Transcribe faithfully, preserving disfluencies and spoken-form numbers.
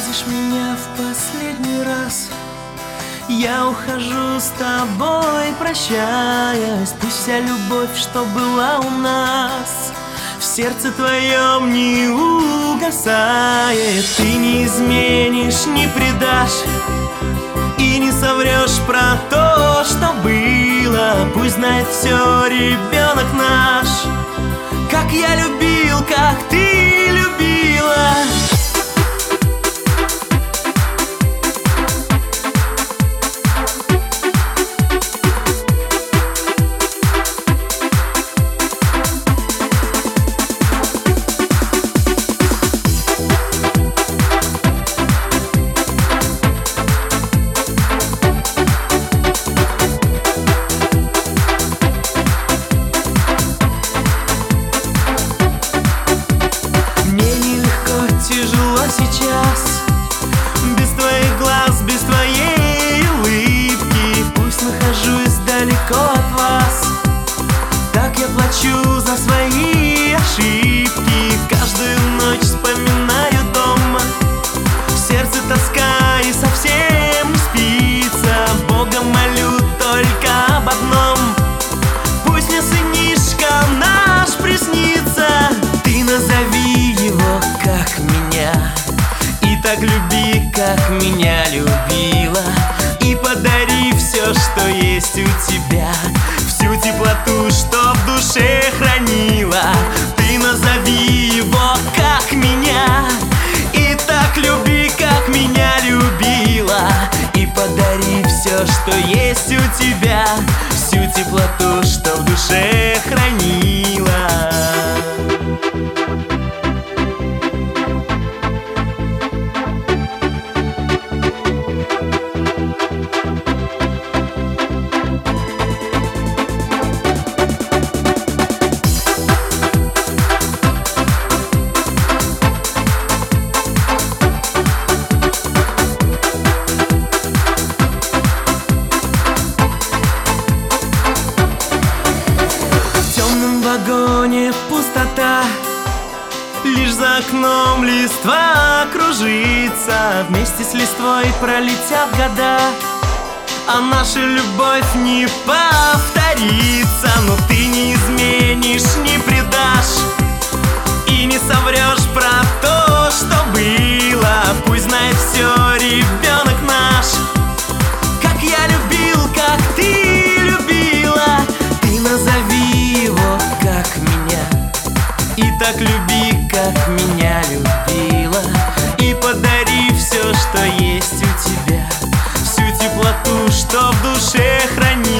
видишь меня в последний раз, я ухожу с тобой, прощаясь. Пусть вся любовь, что была у нас, в сердце твоем не угасает. Ты не изменишь, не предашь и не соврешь про то, что было. Пусть знает все ребенок наш, как я любил, как ты любила. Тяжело сейчас, без твоих глаз, без твоей улыбки. Пусть нахожусь далеко от вас, так я плачу за свои ошибки. Каждую ночь вспоминаю дома, в сердце тоска и совсем не спится. Бога молю только об одном: пусть мне сынишка наш приснится. Ты назови его, как меня, и так люби, как меня любила. И подари все, что есть у тебя, всю теплоту, что в душе хранила. Ты назови его, как меня, и так люби, как меня любила. И подари все, что есть у тебя, всю теплоту, что в душе хранила. В вагоне пустота, лишь за окном листва кружится. Вместе с листвой пролетят года, а наша любовь не повторится. Но ты не изменишь, не предашь и не соврешь про то, что было. Пусть знает все ребенок наш, как я любил, как ты любила. Ты назови его, как меня, и так люби, как меня любила. И подари все, что есть у тебя, всю теплоту, что в душе хранила.